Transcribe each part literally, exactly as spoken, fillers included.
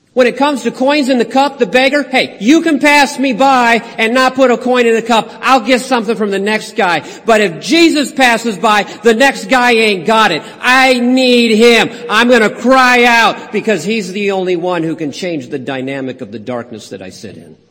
When it comes to coins in the cup, the beggar, hey, you can pass me by and not put a coin in the cup. I'll get something from the next guy. But if Jesus passes by, the next guy ain't got it. I need him. I'm going to cry out because he's the only one who can change the dynamic of the darkness that I sit in.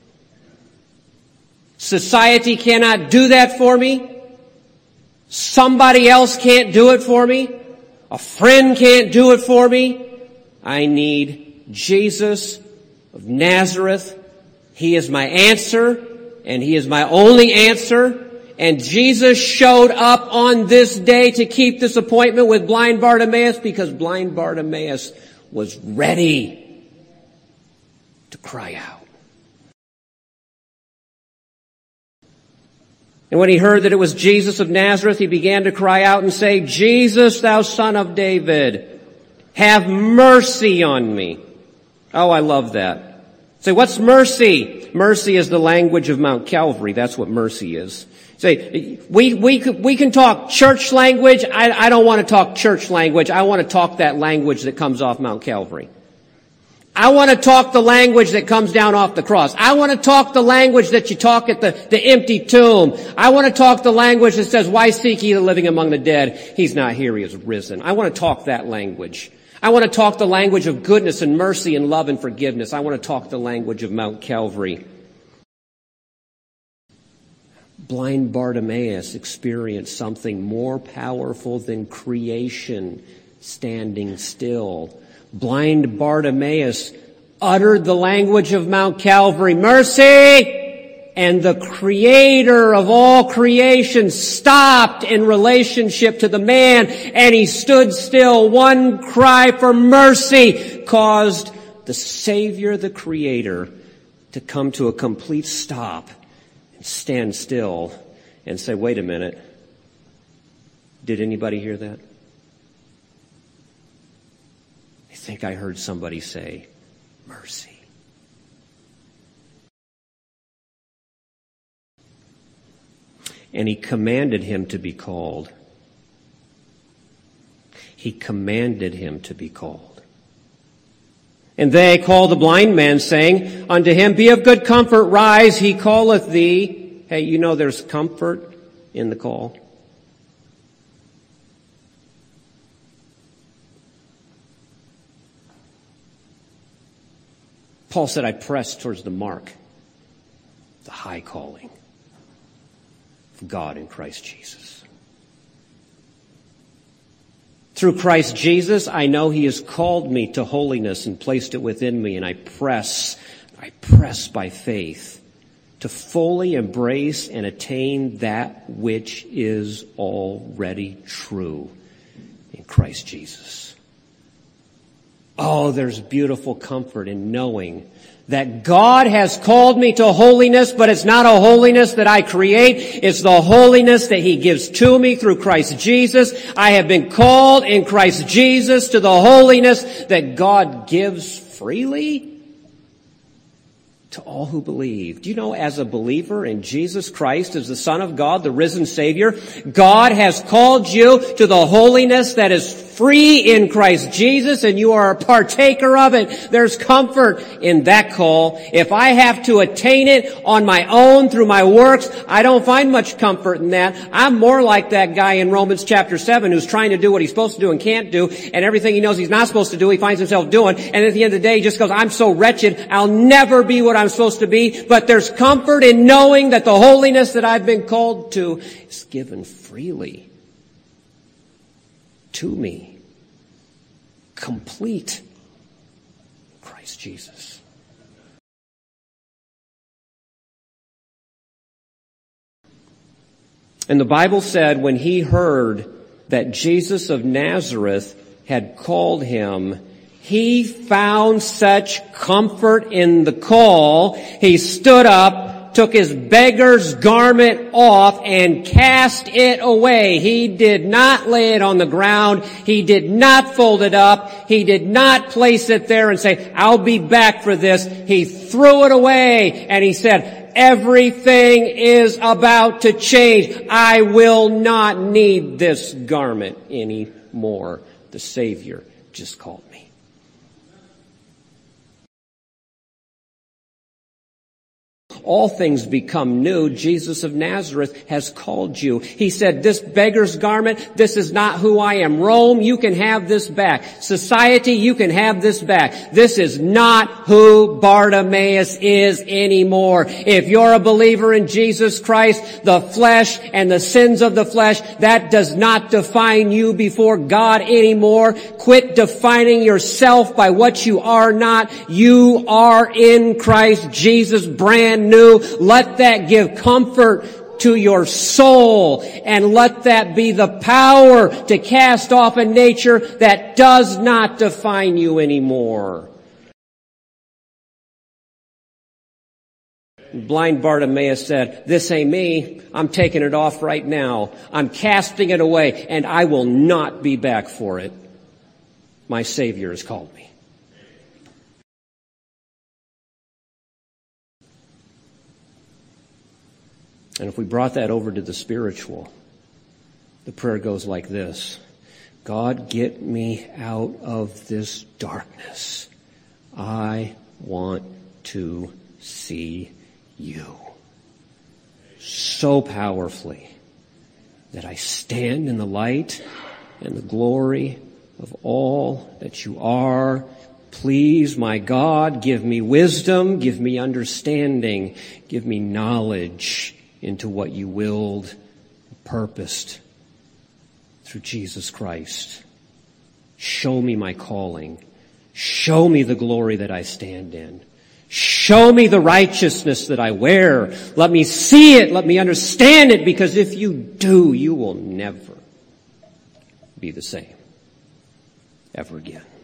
Society cannot do that for me. Somebody else can't do it for me. A friend can't do it for me. I need Jesus of Nazareth. He is my answer, and he is my only answer. And Jesus showed up on this day to keep this appointment with blind Bartimaeus because blind Bartimaeus was ready to cry out. And when he heard that it was Jesus of Nazareth, he began to cry out and say, Jesus, thou son of David, have mercy on me. Oh, I love that. Say, what's mercy? Mercy is the language of Mount Calvary. That's what mercy is. Say, we, we, we can talk church language. I, I don't want to talk church language. I want to talk that language that comes off Mount Calvary. I want to talk the language that comes down off the cross. I want to talk the language that you talk at the, the empty tomb. I want to talk the language that says, why seek ye the living among the dead? He's not here, he is risen. I want to talk that language. I want to talk the language of goodness and mercy and love and forgiveness. I want to talk the language of Mount Calvary. Blind Bartimaeus experienced something more powerful than creation standing still. Blind Bartimaeus uttered the language of Mount Calvary, mercy! And the creator of all creation stopped in relationship to the man, and he stood still. One cry for mercy caused the Savior, the Creator, to come to a complete stop and stand still and say, wait a minute. Did anybody hear that? I think I heard somebody say, mercy. And he commanded him to be called. He commanded him to be called. And they called the blind man, saying unto him, be of good comfort, rise, he calleth thee. Hey, you know there's comfort in the call. Paul said, I press towards the mark, the high calling of God in Christ Jesus. Through Christ Jesus, I know he has called me to holiness and placed it within me, and I press, I press by faith to fully embrace and attain that which is already true in Christ Jesus. Oh, there's beautiful comfort in knowing that God has called me to holiness, but it's not a holiness that I create. It's the holiness that he gives to me through Christ Jesus. I have been called in Christ Jesus to the holiness that God gives freely to all who believe. Do you know, as a believer in Jesus Christ as the Son of God, the risen Savior, God has called you to the holiness that is free in Christ Jesus, and you are a partaker of it. There's comfort in that call. If I have to attain it on my own through my works, I don't find much comfort in that. I'm more like that guy in Romans chapter seven who's trying to do what he's supposed to do and can't do, and everything he knows he's not supposed to do, he finds himself doing, and at the end of the day he just goes, I'm so wretched, I'll never be what I'm supposed to be. But there's comfort in knowing that the holiness that I've been called to is given freely to me, complete in Christ Jesus. And the Bible said when he heard that Jesus of Nazareth had called him, he found such comfort in the call, he stood up, took his beggar's garment off, and cast it away. He did not lay it on the ground. He did not fold it up. He did not place it there and say, I'll be back for this. He threw it away, and he said, everything is about to change. I will not need this garment anymore. The Savior just called me. all things become new. Jesus of Nazareth has called you. He said, this beggar's garment, this is not who I am. Rome, you can have this back. Society, you can have this back. This is not who Bartimaeus is anymore. If you're a believer in Jesus Christ, the flesh and the sins of the flesh, that does not define you before God anymore. Quit defining yourself by what you are not. You are in Christ Jesus, brand new. Let that give comfort to your soul, and let that be the power to cast off a nature that does not define you anymore. Blind Bartimaeus said, this ain't me. I'm taking it off right now. I'm casting it away, and I will not be back for it. My Savior has called me. And if we brought that over to the spiritual, the prayer goes like this. God, get me out of this darkness. I want to see you so powerfully that I stand in the light and the glory of all that you are. Please, my God, give me wisdom, give me understanding, give me knowledge into what you willed, purposed through Jesus Christ. Show me my calling. Show me the glory that I stand in. Show me the righteousness that I wear. Let me see it. Let me understand it, because if you do, you will never be the same ever again.